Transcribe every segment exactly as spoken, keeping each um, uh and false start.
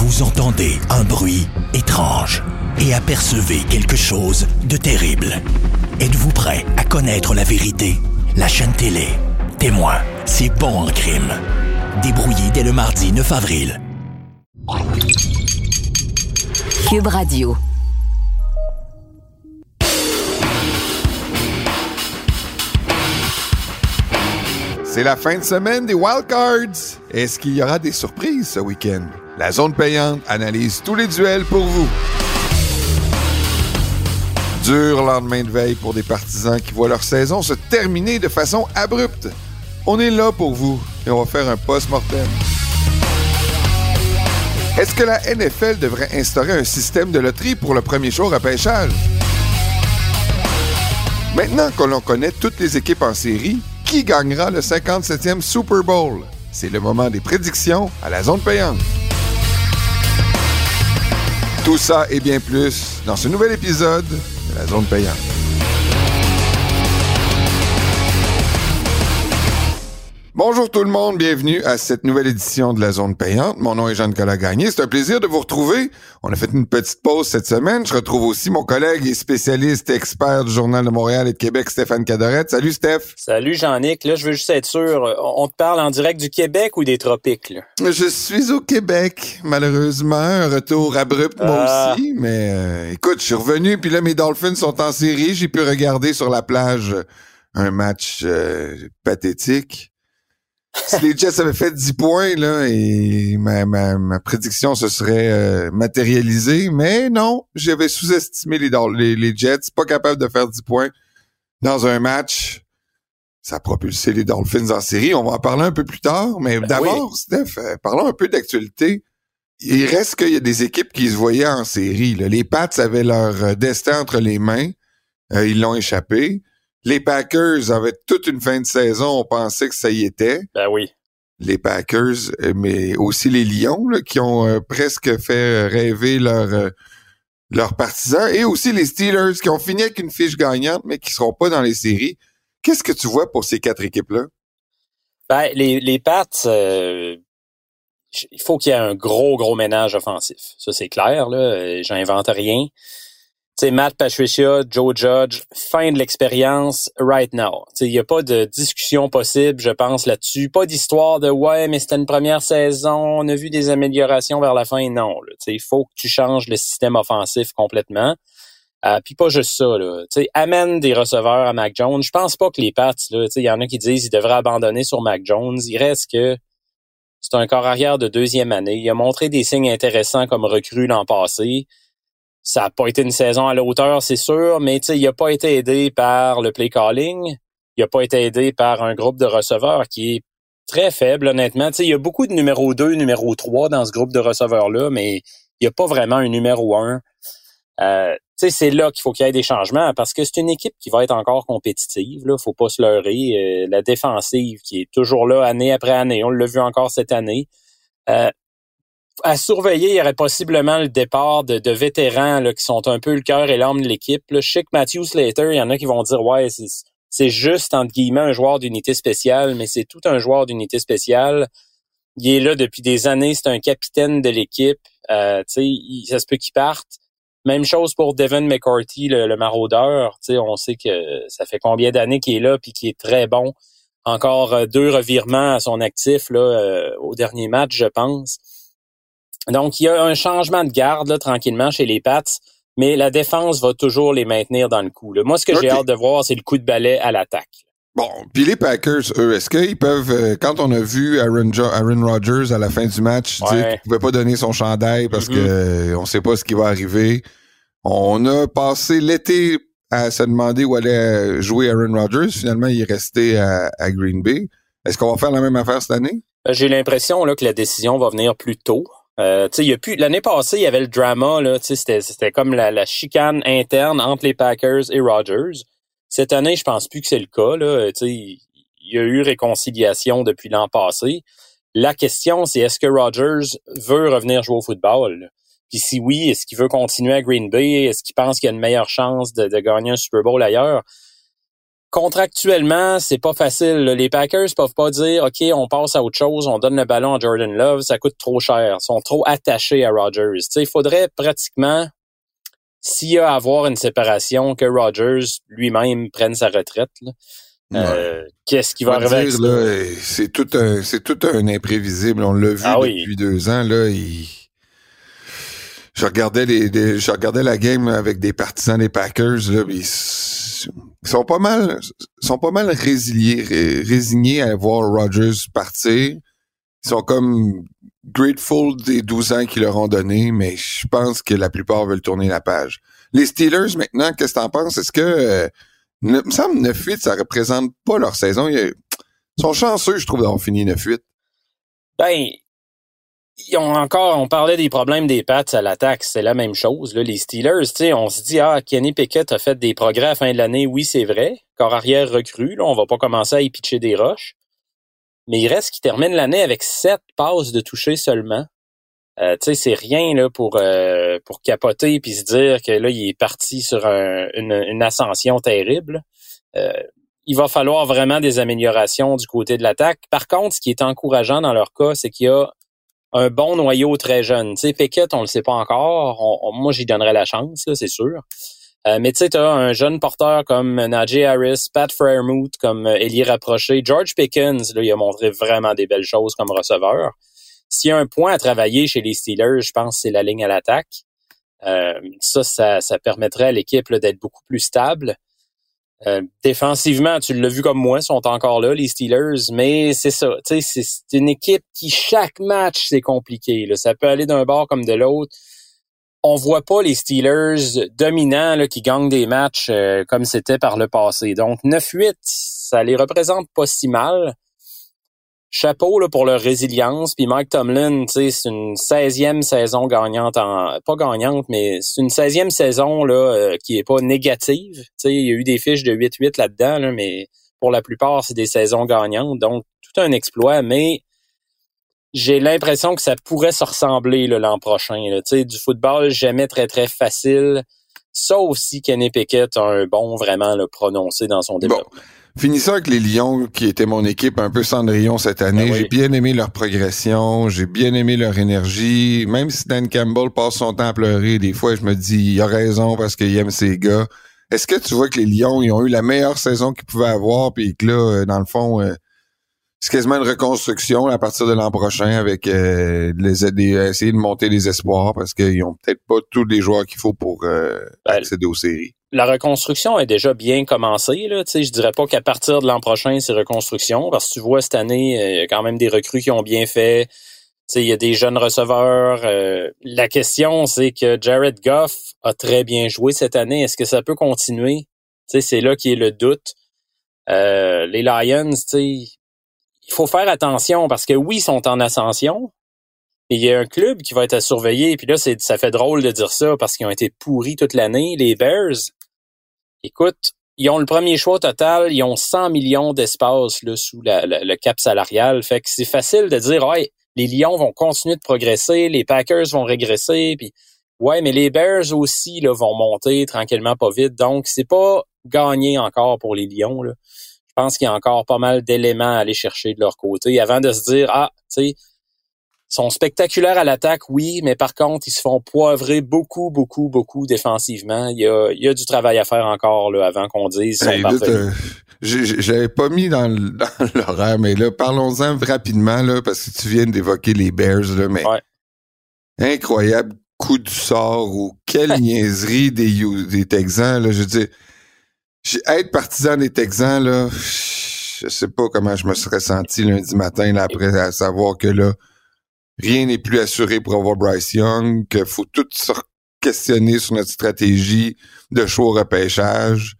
Vous entendez un bruit étrange et apercevez quelque chose de terrible. Êtes-vous prêt à connaître la vérité? La chaîne télé Témoin, c'est bon en crime. Débrouillé dès le mardi neuf avril. Cube Radio. C'est la fin de semaine des Wildcards. Est-ce qu'il y aura des surprises ce week-end? La zone payante analyse tous les duels pour vous. Dur lendemain de veille pour des partisans qui voient leur saison se terminer de façon abrupte. On est là pour vous et on va faire un post-mortem. Est-ce que la N F L devrait instaurer un système de loterie pour le premier jour repêchage? Maintenant que l'on connaît toutes les équipes en série, qui gagnera le cinquante-septième Super Bowl? C'est le moment des prédictions à la zone payante. Tout ça et bien plus dans ce nouvel épisode de la zone payante. Bonjour tout le monde, bienvenue à cette nouvelle édition de la zone payante. Mon nom est Jean-Nicolas Gagné, c'est un plaisir de vous retrouver. On a fait une petite pause cette semaine. Je retrouve aussi mon collègue et spécialiste expert du Journal de Montréal et de Québec, Stéphane Cadorette. Salut Steph. Salut Jean-Nic, là je veux juste être sûr, on te parle en direct du Québec ou des tropiques là? Je suis au Québec, malheureusement, un retour abrupt moi ah. aussi, mais euh, écoute, je suis revenu puis là mes Dolphins sont en série, j'ai pu regarder sur la plage un match euh, pathétique. Si les Jets avaient fait dix points, là, et ma, ma, ma prédiction se serait euh, matérialisée, mais non, j'avais sous-estimé les, les, les Jets, pas capables de faire dix points dans un match. Ça a propulsé les Dolphins en série, on va en parler un peu plus tard, mais ben d'abord, oui. Steph, euh, parlons un peu d'actualité. Il reste qu'il y a des équipes qui se voyaient en série, là. Les Pats avaient leur destin entre les mains, euh, ils l'ont échappé. Les Packers avaient toute une fin de saison, on pensait que ça y était. Ben oui. Les Packers, mais aussi les Lions, là, qui ont euh, presque fait rêver leurs euh, leurs partisans, et aussi les Steelers, qui ont fini avec une fiche gagnante, mais qui seront pas dans les séries. Qu'est-ce que tu vois pour ces quatre équipes-là? Ben, les, les Pats, euh, il faut qu'il y ait un gros, gros ménage offensif. Ça, c'est clair, là. J'invente rien. Tu sais, Matt Patricia, Joe Judge, fin de l'expérience right now. Tu sais, il n'y a pas de discussion possible, je pense, là-dessus. Pas d'histoire de « ouais, mais c'était une première saison, on a vu des améliorations vers la fin ». Non, tu sais, il faut que tu changes le système offensif complètement. Euh, Puis pas juste ça, là. Tu sais, amène des receveurs à Mac Jones. Je pense pas que les Pats, là, tu sais, il y en a qui disent qu'ils devraient abandonner sur Mac Jones. Il reste que c'est un corps arrière de deuxième année. Il a montré des signes intéressants comme recrue l'an passé. Ça n'a pas été une saison à la hauteur, c'est sûr, mais tu sais, il n'a pas été aidé par le play calling. Il n'a pas été aidé par un groupe de receveurs qui est très faible, honnêtement. Tu sais, il y a beaucoup de numéro deux, numéro trois dans ce groupe de receveurs-là, mais il n'y a pas vraiment un numéro un. Euh, tu sais, c'est là qu'il faut qu'il y ait des changements parce que c'est une équipe qui va être encore compétitive. Là, faut pas se leurrer. Euh, la défensive qui est toujours là année après année. On l'a vu encore cette année. Euh, À surveiller, il y aurait possiblement le départ de, de vétérans là, qui sont un peu le cœur et l'âme de l'équipe. Là, je sais que Matthew Slater, il y en a qui vont dire « ouais, c'est, c'est juste, entre guillemets, un joueur d'unité spéciale », mais c'est tout un joueur d'unité spéciale. Il est là depuis des années, c'est un capitaine de l'équipe. Euh, tu sais, il, ça se peut qu'il parte. Même chose pour Devin McCourty, le, le maraudeur. Tu sais, on sait que ça fait combien d'années qu'il est là puis qu'il est très bon. Encore euh, deux revirements à son actif là euh, au dernier match, je pense. Donc, il y a un changement de garde là, tranquillement chez les Pats, mais la défense va toujours les maintenir dans le coup. Là. Moi, ce que okay. j'ai hâte de voir, c'est le coup de balai à l'attaque. Bon, puis les Packers, eux, est-ce qu'ils peuvent, euh, quand on a vu Aaron, jo- Aaron Rodgers à la fin du match ouais. dire qu'il pouvait pas donner son chandail parce mm-hmm. que euh, on sait pas ce qui va arriver, on a passé l'été à se demander où allait jouer Aaron Rodgers. Finalement, il est resté à, à Green Bay. Est-ce qu'on va faire la même affaire cette année? J'ai l'impression là que la décision va venir plus tôt. Euh, tu sais, il y a plus l'année passée, il y avait le drama là, tu sais, c'était c'était comme la, la chicane interne entre les Packers et Rodgers. Cette année, je pense plus que c'est le cas là. Tu sais, il y a eu réconciliation depuis l'an passé. La question, c'est est-ce que Rodgers veut revenir jouer au football là? Puis si oui, est-ce qu'il veut continuer à Green Bay? Est-ce qu'il pense qu'il y a une meilleure chance de, de gagner un Super Bowl ailleurs? contractuellement, c'est pas facile. Là. Les Packers peuvent pas dire, OK, on passe à autre chose, on donne le ballon à Jordan Love, ça coûte trop cher. Ils sont trop attachés à Rodgers. Tu sais, il faudrait pratiquement, s'il y a à avoir une séparation, que Rodgers lui-même prenne sa retraite. Là. Euh, ouais. Qu'est-ce qui va arriver avec ça? Là, c'est tout un, c'est tout un imprévisible. On l'a vu ah, depuis oui. deux ans. Là, il... je regardais les, les, je regardais la game avec des partisans des Packers. Là, ils sont pas mal, sont pas mal résiliés, résignés à voir Rodgers partir. Ils sont comme grateful des douze ans qu'ils leur ont donné, mais je pense que la plupart veulent tourner la page. Les Steelers, maintenant, qu'est-ce que t'en penses? Est-ce que euh, il me semble neuf huit, ça représente pas leur saison. Ils sont chanceux, je trouve, d'avoir fini neuf huit. Ben, ils ont encore, on parlait des problèmes des Pats à l'attaque, c'est la même chose. Là. Les Steelers, tu sais, on se dit, ah, Kenny Pickett a fait des progrès à la fin de l'année. Oui, c'est vrai. Corps arrière recru, là, on va pas commencer à y pitcher des roches. Mais il reste qu'il termine l'année avec sept passes de toucher seulement. Euh, tu sais, c'est rien là pour euh, pour capoter puis se dire que là il est parti sur un, une, une ascension terrible. Euh, il va falloir vraiment des améliorations du côté de l'attaque. Par contre, ce qui est encourageant dans leur cas, c'est qu'il y a un bon noyau très jeune. Tu sais, Pickett, on le sait pas encore. On, on, moi, j'y donnerais la chance, là, c'est sûr. Euh, mais tu sais, t'as un jeune porteur comme Najee Harris, Pat Freiermuth comme ailier rapproché, George Pickens, là, il a montré vraiment des belles choses comme receveur. S'il y a un point à travailler chez les Steelers, je pense que c'est la ligne à l'attaque. Euh, ça, ça, ça permettrait à l'équipe là, d'être beaucoup plus stable. Euh, défensivement, tu l'as vu comme moi, ils sont encore là, les Steelers, mais c'est ça. Tu sais, c'est, c'est une équipe qui, chaque match, c'est compliqué. Là. Ça peut aller d'un bord comme de l'autre. On voit pas les Steelers dominants là, qui gagnent des matchs euh, comme c'était par le passé. Donc, neuf huit, ça les représente pas si mal. Chapeau là, pour leur résilience. Puis Mike Tomlin, tu sais, c'est une seizième saison gagnante, en pas gagnante, mais c'est une seizième saison là euh, qui est pas négative. Tu sais, il y a eu des fiches de huit huit là-dedans, là, mais pour la plupart, c'est des saisons gagnantes. Donc, tout un exploit, mais j'ai l'impression que ça pourrait se ressembler là, l'an prochain. Tu sais, du football jamais très, très facile. Ça aussi, Kenny Pickett a un bon vraiment là, prononcé dans son développement. Bon. Finissons avec les Lions, qui était mon équipe un peu Cendrillon cette année. Ben oui. J'ai bien aimé leur progression, j'ai bien aimé leur énergie. Même si Dan Campbell passe son temps à pleurer, des fois, je me dis, il a raison parce qu'il aime ses gars. Est-ce que tu vois que les Lions, ils ont eu la meilleure saison qu'ils pouvaient avoir, puis que là, dans le fond, euh, c'est quasiment une reconstruction à partir de l'an prochain avec euh, les aider à essayer de monter les espoirs parce qu'ils ont peut-être pas tous les joueurs qu'il faut pour euh, ben, accéder aux séries. La reconstruction est déjà bien commencée, là. Tu sais, je dirais pas qu'à partir de l'an prochain, c'est reconstruction, parce que tu vois, cette année, il y a quand même des recrues qui ont bien fait. Tu sais, il y a des jeunes receveurs. Euh, la question, c'est que Jared Goff a très bien joué cette année. Est-ce que ça peut continuer? Tu sais, c'est là qui est le doute. Euh, les Lions, tu sais, il faut faire attention, parce que oui, ils sont en ascension, mais il y a un club qui va être à surveiller, puis là, c'est, ça fait drôle de dire ça, parce qu'ils ont été pourris toute l'année. Les Bears, écoute, ils ont le premier choix total, ils ont cent millions d'espace là, sous la, la, le cap salarial. Fait que c'est facile de dire, ouais, les Lions vont continuer de progresser, les Packers vont régresser, puis ouais, mais les Bears aussi là, vont monter tranquillement, pas vite. Donc, c'est pas gagné encore pour les Lions. Là. Je pense qu'il y a encore pas mal d'éléments à aller chercher de leur côté avant de se dire, ah, tu sais, sont spectaculaires à l'attaque, oui, mais par contre, ils se font poivrer beaucoup, beaucoup, beaucoup défensivement. Il y a, il y a du travail à faire encore là, avant qu'on dise qu'ils sont hey, parfaits. Euh, j'avais pas mis dans, dans l'horaire, mais là, parlons-en rapidement, là, parce que tu viens d'évoquer les Bears, là, mais ouais. Incroyable coup du sort ou quelle niaiserie des, des Texans, là, je veux dire, être partisan des Texans, là, je sais pas comment je me serais senti lundi matin, là, après à savoir que là, rien n'est plus assuré pour avoir Bryce Young, qu'il faut tout se questionner sur notre stratégie de choix au repêchage.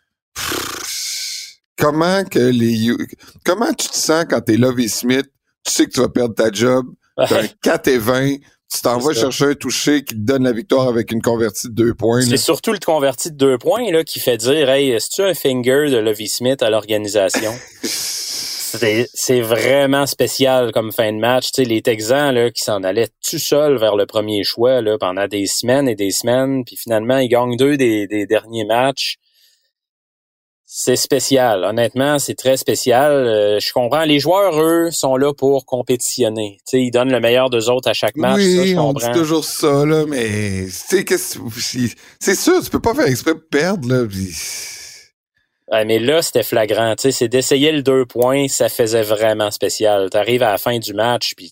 Pff, comment que les comment tu te sens quand t'es Lovie Smith, tu sais que tu vas perdre ta job, t'as un quatre et vingt, tu t'en vas chercher un touché qui te donne la victoire avec une convertie de deux points. C'est là. Surtout le converti de deux points là qui fait dire, hey, est-ce un finger de Lovie Smith à l'organisation? C'est, c'est vraiment spécial comme fin de match. Tu sais, les Texans là, qui s'en allaient tout seuls vers le premier choix là, pendant des semaines et des semaines, puis finalement, ils gagnent deux des, des derniers matchs. c'est spécial. Honnêtement, c'est très spécial. Euh, je comprends. Les joueurs, eux, sont là pour compétitionner. Tu sais, ils donnent le meilleur d'eux autres à chaque match. Oui, ça, je on comprends. dit toujours ça, là, mais tu sais, qu'est-ce c'est sûr, tu peux pas faire exprès de perdre, là. Pis... Ouais, mais là, c'était flagrant. Tu sais, c'est d'essayer le deux points, ça faisait vraiment spécial. T'arrives à la fin du match, puis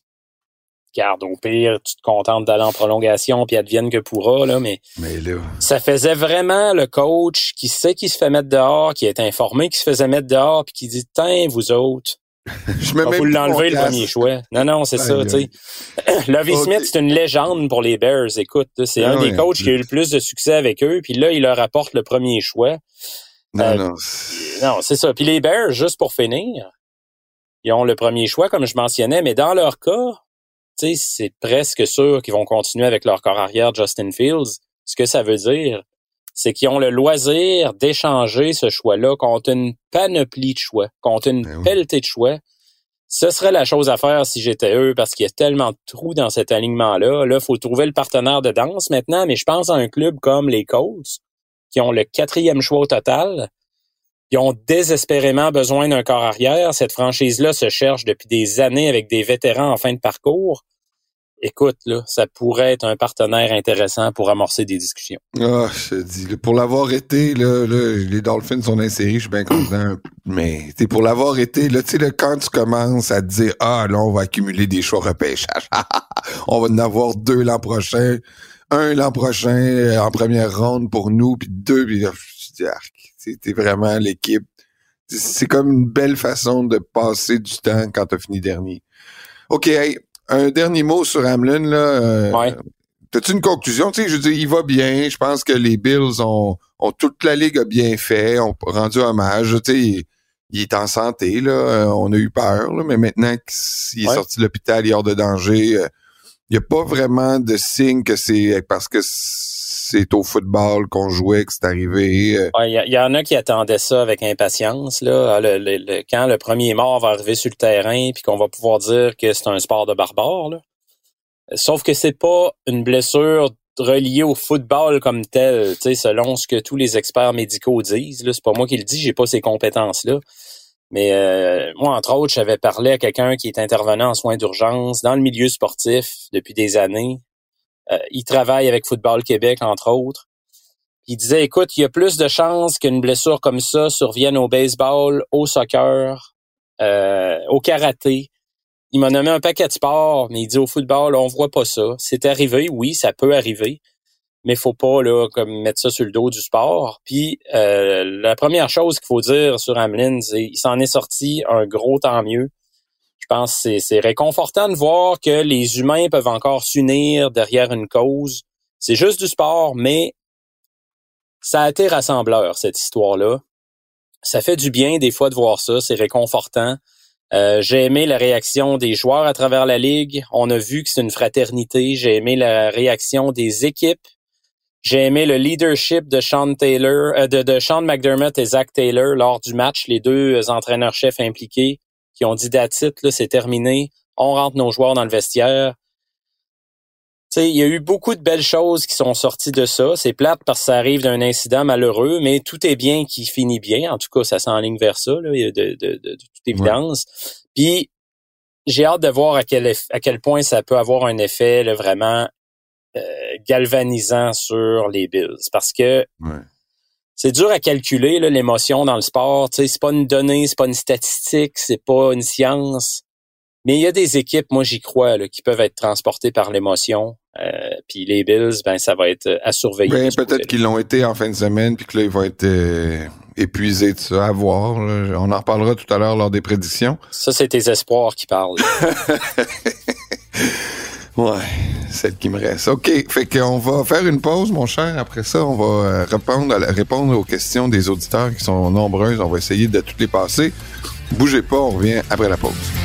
garde, au pire, tu te contentes d'aller en prolongation, puis advienne que pourra, là, mais, mais là... ça faisait vraiment le coach qui sait qu'il se fait mettre dehors, qui est informé qu'il se faisait mettre dehors, puis qui dit, tiens, vous autres, je me on va vous l'enlever le premier choix. Non, non, c'est ça, tu sais. Lovie okay. Smith, c'est une légende pour les Bears, écoute, là, c'est ah, un ouais, des coachs qui a eu le plus de succès avec eux, puis là, il leur apporte le premier choix. Non, euh, non. Non, c'est ça. Puis les Bears, juste pour finir, ils ont le premier choix, comme je mentionnais, mais dans leur cas, tu sais, c'est presque sûr qu'ils vont continuer avec leur corps arrière Justin Fields. Ce que ça veut dire, c'est qu'ils ont le loisir d'échanger ce choix-là contre une panoplie de choix, contre une ben oui. pelletée de choix. Ce serait la chose à faire si j'étais eux, parce qu'il y a tellement de trous dans cet alignement-là. Là, il faut trouver le partenaire de danse maintenant, mais je pense à un club comme les Colts, qui ont le quatrième choix au total. Ils ont désespérément besoin d'un corps arrière. Cette franchise-là se cherche depuis des années avec des vétérans en fin de parcours. Écoute, là, ça pourrait être un partenaire intéressant pour amorcer des discussions. Ah, je te dis, là, pour l'avoir été, là, là, les Dolphins sont insérés, je suis bien content. Mais t'sais, pour l'avoir été, là, tu sais, quand tu commences à te dire, ah, là, on va accumuler des choix repêchage, on va en avoir deux l'an prochain, un l'an prochain en première ronde pour nous, puis deux, puis là, je te dis, arc. C'était vraiment l'équipe. C'est comme une belle façon de passer du temps quand t'as fini dernier. OK, hey, un dernier mot sur Hamlin, là. Euh, ouais. T'as-tu une conclusion? Tu sais, je veux dire, il va bien. Je pense que les Bills ont, ont toute la ligue a bien fait, ont rendu hommage. Tu sais, il, il est en santé, là. On a eu peur, là, mais maintenant qu'il est ouais. sorti de l'hôpital, il est hors de danger. Euh, il n'y a pas vraiment de signe que c'est parce que c'est au football qu'on jouait que c'est arrivé. Il ouais, y, y en a qui attendaient ça avec impatience. Là, le, le, le, quand le premier mort va arriver sur le terrain puis qu'on va pouvoir dire que c'est un sport de barbare. Là. Sauf que c'est pas une blessure reliée au football comme tel, selon ce que tous les experts médicaux disent. Là, c'est pas moi qui le dis, j'ai pas ces compétences-là. Mais euh, moi, entre autres, j'avais parlé à quelqu'un qui est intervenant en soins d'urgence dans le milieu sportif depuis des années. Euh, il travaille avec Football Québec, entre autres. Il disait, écoute, il y a plus de chances qu'une blessure comme ça survienne au baseball, au soccer, euh, au karaté. Il m'a nommé un paquet de sports, mais il dit au football, on voit pas ça. C'est arrivé, oui, ça peut arriver, mais faut pas là comme mettre ça sur le dos du sport. Puis euh, la première chose qu'il faut dire sur Hamlin, c'est il s'en est sorti un gros tant mieux. Je pense que c'est, c'est réconfortant de voir que les humains peuvent encore s'unir derrière une cause. C'est juste du sport, mais ça a été rassembleur, cette histoire-là. Ça fait du bien des fois de voir ça, c'est réconfortant. Euh, j'ai aimé la réaction des joueurs à travers la ligue. On a vu que c'est une fraternité. J'ai aimé la réaction des équipes. J'ai aimé le leadership de Sean Taylor, euh, de, de Sean McDermott et Zach Taylor lors du match, les deux entraîneurs-chefs impliqués qui ont dit that's it, là, c'est terminé. On rentre nos joueurs dans le vestiaire. Tu sais, il y a eu beaucoup de belles choses qui sont sorties de ça. C'est plate parce que ça arrive d'un incident malheureux, mais tout est bien qui finit bien. En tout cas, ça s'enligne vers ça, là, de, de, de, de toute évidence. Ouais. Puis, j'ai hâte de voir à quel, eff- à quel point ça peut avoir un effet là, vraiment euh, galvanisant sur les Bills. Parce que ouais. c'est dur à calculer là, l'émotion dans le sport. Tu sais, c'est pas une donnée, c'est pas une statistique, c'est pas une science. Mais il y a des équipes, moi j'y crois, là, qui peuvent être transportées par l'émotion. Euh, puis les Bills, ben ça va être à surveiller. Ben, peut-être qu'ils l'ont été en fin de semaine, puis que là ils vont être euh, épuisés de ça, à voir. Là. On en reparlera tout à l'heure lors des prédictions. Ça, c'est tes espoirs qui parlent. Ouais, celle qui me reste. OK, fait qu'on va faire une pause, mon cher. Après ça, on va répondre, à la, répondre aux questions des auditeurs qui sont nombreuses. On va essayer de toutes les passer. Bougez pas, on revient après la pause.